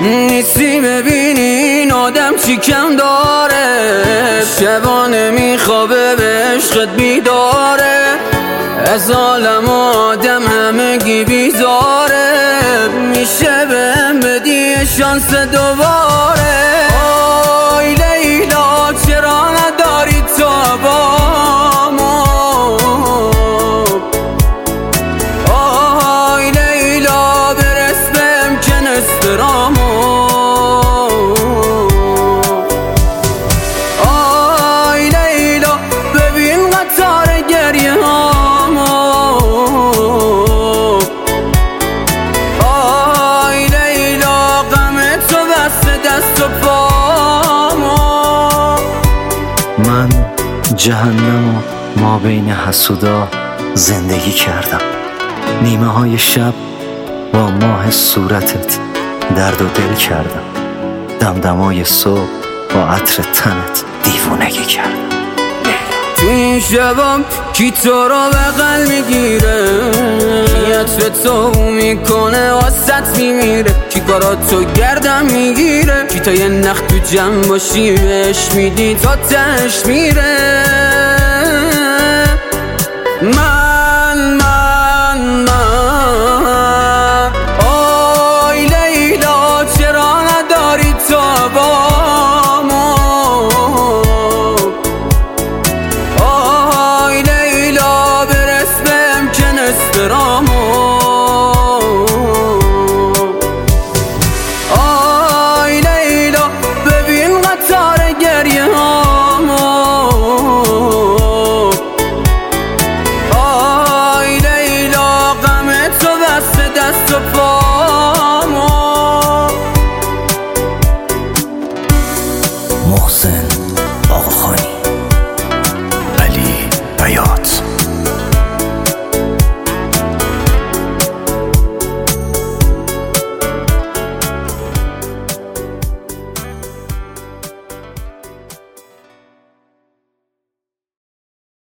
نیستی ببینی این آدم چی کم داره، شبانه میخوابه به عشقت بیداره، از عالم آدم همگی بیزاره، میشه بهم بدی شانس دوباره. آی لیلا چرا نداری تو بامو، آی لیلا برس بهم که نسترامو، آی لیلا ببین قطار گریه هامو، آی لیلا غم تو بسته دست و پامو. من جهنم و ما بین حسودا زندگی کردم، نیمه های شب با ماه صورتت درد و دل کردم، دمدمای صبح با عطر تنت دیوونگی کردم. تو این شبام کی تو رو بغل میگیره، کی عطر تو میکنه واسط میمیره، کی کاراتو گردم میگیره، کی تا یه نخ تو جمع باشی بهش میدی تا تهش میره. من آی لیلا چرا نداری تو بامو، آی لیلا برس بهم که نسترامو، آی لیلا ببین قطار گریه هامو، آی لیلا غم تو بسته دست و پامو. محسن